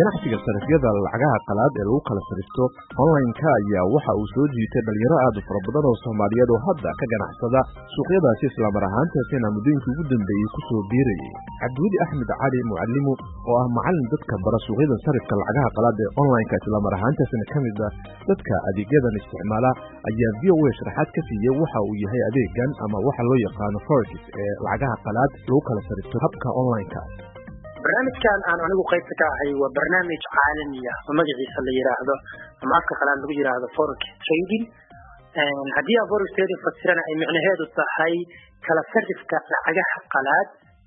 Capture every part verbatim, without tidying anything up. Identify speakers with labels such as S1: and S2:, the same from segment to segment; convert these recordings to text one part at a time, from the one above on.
S1: ganacsiga sarifyada lacagaha qalaad ee lagu kala saristo online-ka ayaa waxa uu soo jiitay dhalinyaro aad u fara badan oo Soomaaliyeed oo hadda ka ganacsada suuqyadaasi isla mar ahaantaasina muddooyinkii ugu dambeeyay ku soo biirayay. Cabdiweli Axmed Cali Mucalimo oo ah macallin dadka bara suuqyada sarifka lacagaha qalaad ee online-ka isla mar ahaantaasina ka mid ah dadka adeegyadan isticmaala ayaa V O A sharaxaad ka siiyay waxa uu yahay adeegan ama waxa loo yaqaan forex ee lacagaha qalaad lagu kala saristo habka online-ka.
S2: barnaamijkan aan anigu qaybta ka ahay waa barnaamij caalami ah oo magaciisa la yiraahdo ama afka qalaad lagu yiraahdo forex trading. een hadii aan forex trading fasirana ay macnaheedu tahay kala sarifka lacagaha qalaad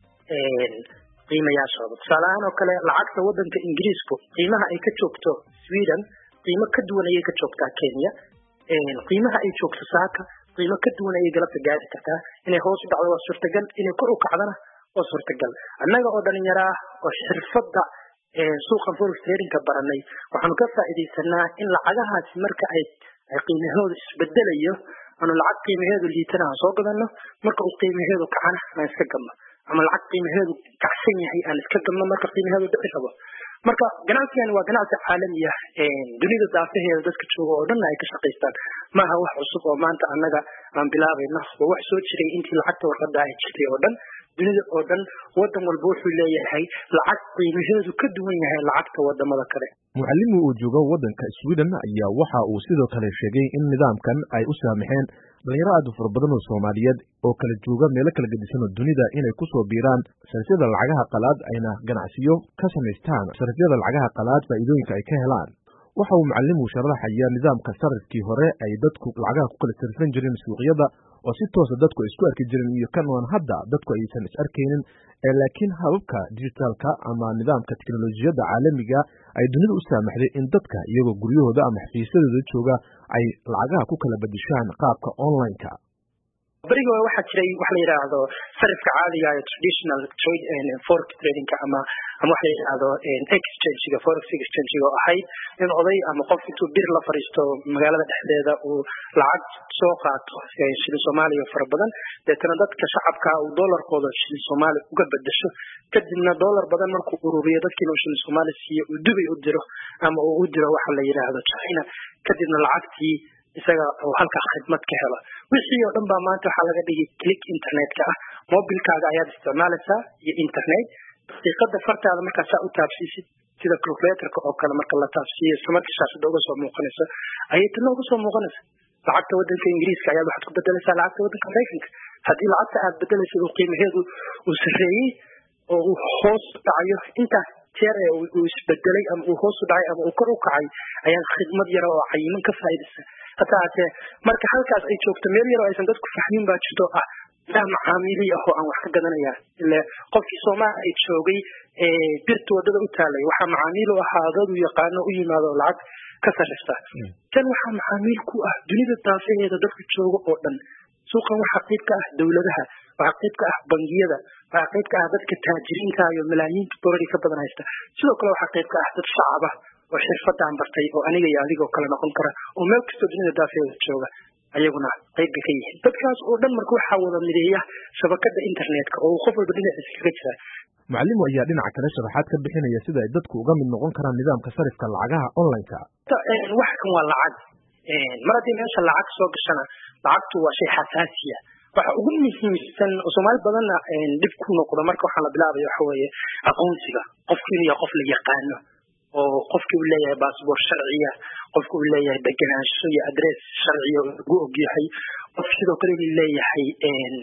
S2: ee qiimayaashooda. Tusaalahaan oo kale lacagta wadanka Ingiriiska qiimaha ay ka joogto Sweden qiimo ka duwan ay ka joogtaa Kenya. een qiimaha ay joogto Saaka qiimo ka duwan ay galabta gaari kartaa inay hoos u dhacdo waa suurtagal inay kor u kacdana oo suurtagal. annaga oo dhalinyaro ah oo xirfadda ee suuqa forex trading ka baranay waxaanu ka faa'iideysanaa in lacagahaas marka ay ay qiimahooda isbedelayo aanu lacag qiimaheedu liitana soo gadano marka uu qiimaheedu kacana aan iska gadno ama lacag qiimaheedu kacsan yahay aan iska gadno marka qiimaheedu dhici rabo. marka ganacsigan waa ganacsi caalami ah ee dunida daafaheeda dadka jooga oo dhan ay ka shaqeystaan maaha wax cusub oo maanta annaga aan bilaabayno oo wax soo jiray intii lacagta warqadda ay jirtay oo dhan dunida oo dhan wadan walba wuxuu leeyahay lacag qiimaheedu ka duwan yahay lacagta wadamada kale.
S1: Mucalimo oo jooga wadanka Sweden ayaa waxa uu sidoo kale sheegay in nidaamkan ay u saamaxeen dhalinyaro aad u fara badan oo Soomaaliyeed oo kala jooga meelo kala gedisan dunida inay ku soo biiraan sarifyada lacagaha qalaad ayna ganacsiyo ka samaystaan sarifyada lacagaha qalaad faa'iidooyinka ay ka helaan. waxa uu Mucalimo sharaxayaa nidaamka sarifkii hore ay dadku lacagaha ku kala sarifan jireen suuqyada oo si toos ah dadku isku arki jireen iyo kan oo hadda dadku aysan is arkaynin ee laakiin hababka digitalka ama nidaamka tiknoolajiyada caalamiga ay dunida u saamaxday in dadka iyagoo guryahooda ama xafiisyadooda jooga ay lacagaha ku kala bedeshaan qaabka online-ka.
S2: bariga waxa jiray wax la yiraahdo sarifka caadiga ah traditional trade and forex trading ama ama wax la yiraahdo exchange forex exchange oo ahay in oday ama qof intuu bir la fariisto magaalada dhexdeeda uu lacag soo qaato shilin Soomaaliya fara badan dadka dadka shacabka uu dollarkooda shilin Soomaali uga bedesho kadibna dollar badan markuu ururiyo dadkii shilin Soomaali siiyo uu dubay u diro ama uu u diro wax la yiraahdo China kadibna lacagtii isaga oo halka khidmad ka helo. wixii oo dhan baa maanta waxa laga dhigay click internet-ka ah mobilkaaga ayaad isticmaalaysaa iyo internet daqiiqada fartaada marka saa u taabsiisid sida calculator-ka oo kale marka la taabsiyo isla markiiba shaashada uga soo muuqanaysa ayay tan uga soo muuqanaysa lacagta wadanka Ingiriiska ayaad waxaad ku bedelaysaa lacagta wadanka Mareykanka. haddii lacagta aad bedelaysid oo qiimaheedu uu sareeyay oo uu hoos dhacayo inta jeer ee uu isbedelay ama uu hoos u dhacay ama uu kor u kacay ayaa khidmad yar oo cayiman ka faa'iideysan. hataate marka halkaas ay joogto meel yar oo aysan dadku fahmin baa jirto ah daa macaamiili ah oo aan wax ka gadanaya ilaa qofkii Soomaali ay joogay ee birta wadada u taalay waxa macaamiil u ahaa dad u yaqaan u yimaado lacag ka sarifta. tan waxa macaamiil ku ah dunida daafaheeda dadka jooga oo dhan. suuqan waxa qayb ka ah dawladaha waxa qayb ka ah bangiyada waxa qayb ka ah dadka taajiriinta iyo malaayiin dollar ka badan haysta sidoo kale waxa qayb ka ah dad shacab ah oo xirfadaan bartay oo aniga iyo adiga kala noqon kara oo meel kasta dunida daafaheeda jooga ayaguna qayb ka yihiin. dadkaas oo dhan markuu waxa wada mideeya shabakada internet-ka oo qof walba dhinaciisa ka jira.
S1: Mucalimo ayaa dhinaca kale sharaxaad ka bixinaya sida ay dadku uga mid noqon karaan nidaamka sarifka lacagaha online-ka.
S2: wax kan waa lacag een mar haddii meesha lacag soo gashana lacagtu waa shay xasaasi ah waxa ugu muhiimsan oo Soomaali badan dib ku noqdo marka waxa la bilaabayo waxa weeye aqoonsiga qofku inuu qof la yaqaano oo qofku uu leeyahay baasaboor sharci ah qofku uu leeyahay deganaansho iyo address sharci ah oo uu yahay qof sidoo kale uu leeyahay een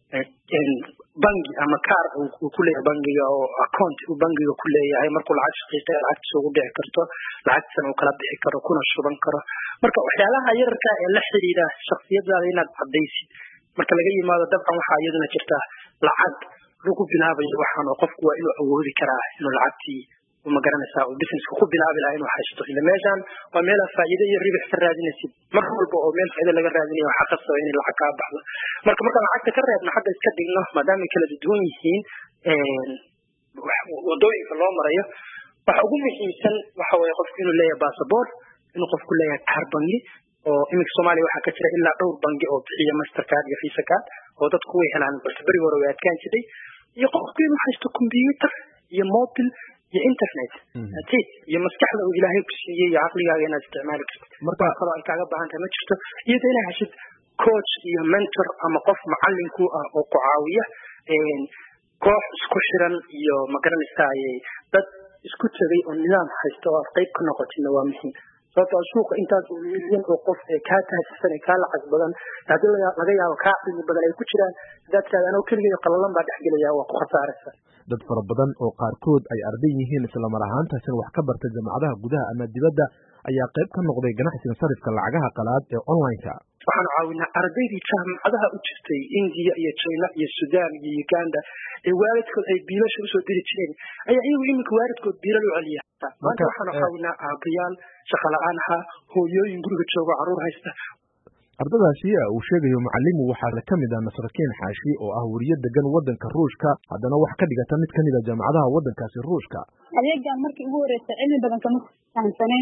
S2: een bangi ama kaar uu ku leeyahay bangiga oo account uu bangiga ku leeyahay markuu lacag shaqeeyo lacag soo bixi karto lacagtan uu kala bixi karo kuna shuban karo. marka waxyaalaha yararka ee la xiriira shakhsiyadaada inaad cadeysid marka laga yimaado dabcan waxa iyaduna jirta lacag lagu bilaabayo waxaan oo qofku waa inuu awoodi karaa inuu lacagtii uu ma garanaysaa oo business-ka ku bilaabi lahaa inuu haysto ila meeshan waa meel faa'iido iyo ribix ka raadinaysid mar walba oo meel faa'iido laga raadinayo waxa qasab in lacag ka baxdo. marka marka lacagta ka reebna xagga iska dhigno maadaama kala duwan yihiin een wadooyinka loo marayo waxa ugu muhiimsan waxa weeye qofku inuu leeyahay baasaboor inuu qofku leeyahay kaar bangi oo imika Soomaaliya waxa ka jira ilaa dhowr bangi oo bixiya Mastercard iyo Visa card oo dadku way helaan balse bari hore way adkaan jiray iyo qofku inuu haysto computer iyo mobile iyo internet ati iyo maskaxda uu ilaahay ku siiyay iyo aqligaaga inaad isticmaali karto marka kale ay kaaga baahan tahay ma jirto iyada inaad heshid coach iyo mentor ama qof macallin ku ah oo ku caawiya een koox isku xiran iyo magaranaysaa dad isku tagay oo nidaam haysto oo qayb ka noqotay waa muhiim sababtoo suuqa intaas uu milyan oo qof ee ka taasisay ka lacag badan hadii laga yaabo ka cilmi badan ay ku jiraan dadka anoo kaliya qalalan baa dhaxgelaya waa ku khasaaraysa
S1: dad fara badan oo qaarkood ay arday yihiin isla mar ahaantaasina wax ka bartay jaamacadaha gudaha ama dibadda ayaa qayb ka noqday ganacsiga sarifka lacagaha qalaad ee online-ka
S2: waxaan caawinaa ardaydii jaamacadaha u jirtay India iyo China iyo Sudan iyo Uganda ee waalidkood ay biilasha usoo diri jireen ayaa iyagu iminka waalidkood biilal u celiya marka waxaan caawinaa aabayaal shaqo la'aanaha hooyooyin guriga jooga caruur haysta
S1: ardadaasi uu sheegayo macallimu waxaa ka mid ah Nasrakiin Xaashi oo ah wariye degan wadanka Ruushka haddana wax ka dhigata mid ka mid ah jaamacadaha wadankaasi Ruushka
S3: adeegan markii ugu horeysay cilmi badan kama fahansaneen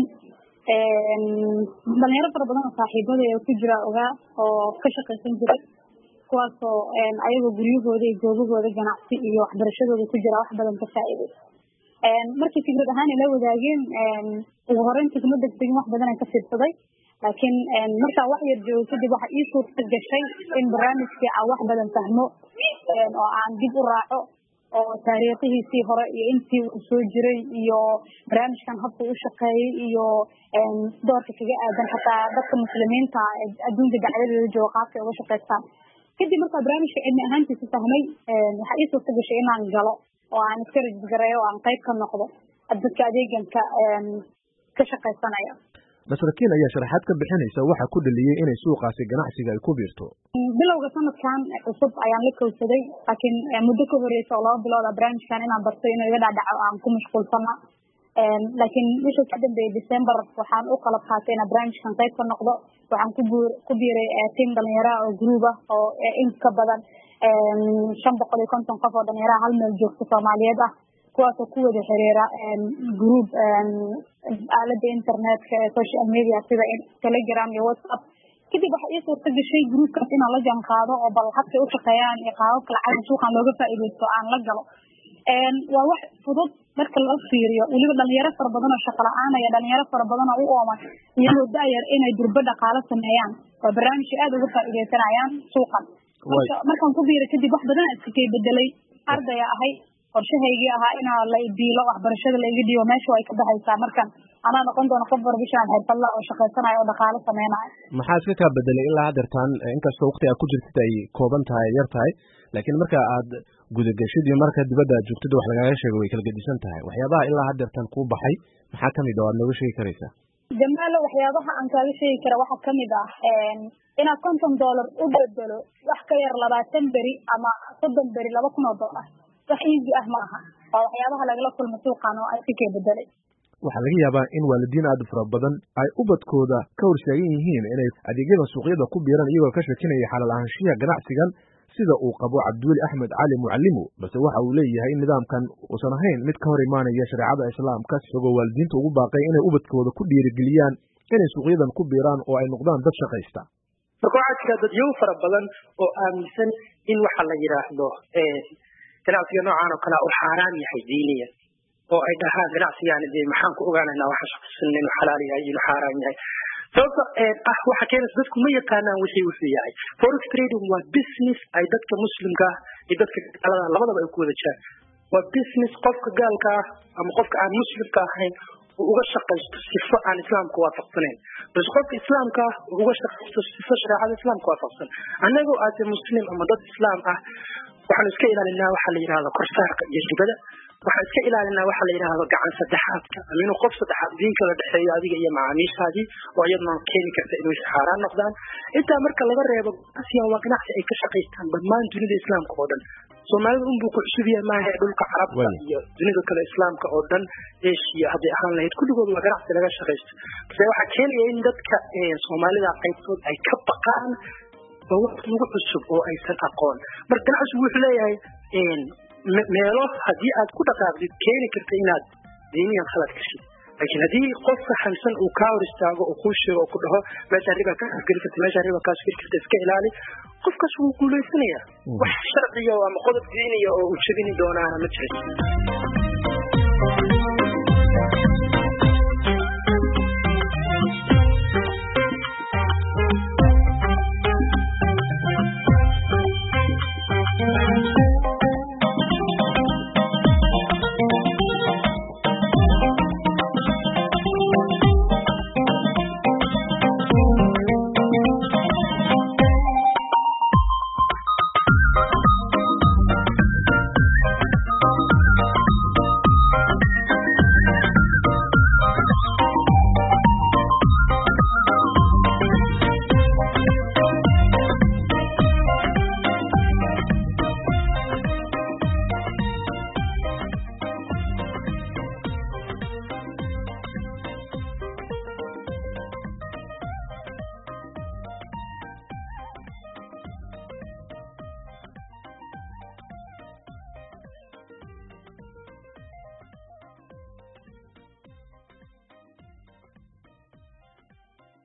S3: een dhalinyaro fara badan oo saaxiibada ay ku jira ogaa oo ka shaqeysan jiray kuwaas oo een ayaga guryahooda iyo goobahooda ganacsi iyo waxbarashadooda ku jira wax badan ka faa'iiday een markii fikrad ahaan ila wadaageen een ugu horeyntii kuma degdegin wax badan ay ka fiirsaday laakiin een marka wax yar joogtay waxa ii suurta gashay in barnaamijkii aan wax badan fahmo een oo aan dib u raaco oo taariikhiisii hore iyo intii uu soo jiray iyo barnaamijkan habka uu shaqeeyay iyo een doorka kaga aadan xataa dadka muslimiinta adduunka dacwadooda jooga qaabka uga shaqeystaan kadib marka barnaamijka cilmi ahaantiisa fahmay een waxa ii suurta gashay inaan galo oo aan iska rajgareeyo oo aan qayb ka noqdo dadka adeeganka een ka shaqeysanaya
S1: Nasrakiin ayaa sharaxaad ka bixinaysa waxa ku dhaliyay inay suuqaasi ganacsiga ay ku biirto
S3: bilowga sanadkan cusub ayaan la kowsaday laakiin muddo ka horeysay oo laba bilood barnaamijkan inaan bartay inuu iga dhaadhaco aan ku mashquulsana een laakiin wixii ka dambeeyay December waxaan u qalab qaatay inaan barnaamijkan qayb ka noqdo waxaan ku ku biiray team dhalinyaro oo group ah oo in ka badan een shan boqol iyo konton qof oo dhalinyaro hal meel joogto Soomaaliyeed ah kuwaas oo ku wada xiriira een group een aalada internetka ee social media sida Telegram iyo WhatsApp kadib waxa ii suurta gashay groupkaas inaan la jaan qaado oo bal habka u shaqeeyaan iyo qaababka lacag suuqan looga faa'iideysto aan la galo een waa wax fudud marka la fiiriyo waliba dhalinyaro fara badan oo shaqo la'aan ah iyo dhalinyaro fara badan oo u ooman iyagoo daayar inay durba dhaqaale sameeyaan waa barnaamij aad uga faa'iideysanayaan suuqan markaan ku biiray kadib wax badan iska bedelay arday ahay qorshahaygii ahaa inaa la idiilo waxbarashada la iga dhigo meesha ay ka baxaysaa markan anaa noqon doono qof warbishaan xirfadla oo shaqeysanayo oo dhaqaale sameynayo
S1: maxaa iska kaa bedelay ilaa haddeertaan inkastoo waqti aad ku jirtid ay kooban tahay yar tahay laakiin marka aad gudagashid iyo marka dibadda aad joogtid wax lagaaga sheego way kala gedisan tahay waxyaabaha ilaa haddeertaan kuu baxay maxaa ka mid ah waad nooga sheegi karaysaa
S3: jamaalo waxyaabaha aan kaaga sheegi kara waxaa ka mid ah inaad konton dollar u bedelo wax ka yar labaatan beri ama soddon beri laba kun oo dollar wax easy ah ma aha oo waxyaabaha lagala kulmo suuqan oo ay ka bedelay
S1: waxaa laga yaabaa in waalidiin aad fara badan ay ubadkooda ka hortaagan yihiin inay adeegyada suuqyada ku biiraan iyagoo ka shakinaya xalal ahaanshiyaha ganacsigan sida uu qabo Cabduuli Axmed Cali Mucallimu balse waxa uu leeyahay in nidaamkan uusan ahayn mid ka hor imaanaya shariicada islaamka isagoo waalidiinta ugu baaqay inay ubadkooda ku dhiirigeliyaan inay suuqyadan ku biiraan oo ay noqdaan dad shaqaysta
S2: marka waxaa jira dad yow fara badan oo aaminsan in waxa la yiraahdo ee ganacsiga noocan oo kale uu xaraam yahay diiniyan oo ay dhahaan ganacsigan ee maxaan ku ogaanaynaa waxa shaqsiin inuu xalaal yahay iyo xaraam yahay sababta ee ah waxa keenay dadku ma yaqaanaan wixii uu yahay forex trading waa business ay dadka muslimka iyo dadka gaalada labadaba ay ku wada jiraan waa business qofka gaalka ama qofka aan muslimka ahayn uga shaqeysto sifo aan islaamku waafaqsanayn bas qofka islaamka uga shaqeysto sifo shariicada islaamku waafaqsan anagoo aad muslim ama dad islaam ah waxaan iska ilaalinaa waxa la yiraahdo korsaarka iyo shibada waxaan iska ilaalinaa waxa la yiraahdo gacan saddexaadka ama inuu qof saddexaad diinka la dhaxeeyo adiga iyo macaamiishaadii oo iyaduna keeni karta inuu xaaraan noqdaan intaa marka laga reebo asiya waa ganacsi ay ka shaqeystaan dhammaan dunida islaamka oo dhan Soomaalida un buu ku cusub yahay maaha dhulka Carabta iyo dunida kale islaamka oo dhan Asia hadii ahaan lahayd kulligood waa ganacsi laga shaqeysto balse waxa keenaya in dadka Soomaalida qaybtood ay ka baqaan oo wax lagu cusub oo aysan aqoon marka ganacsigu wuxuu leeyahay in meelo hadii aad ku dhaqaaqdid keeni karta inaad diiniyan khalad gashid laakiin hadii qofka xamsan uu ka hor istaago oo ku sheego oo ku dhaho meesha riba ka geli karta meesha riba ka geli karta iska ilaali qofkaas wuu guuleysanaya wax sharciyo ama qodob diiniyo oo uu jabini doonaa ma jirin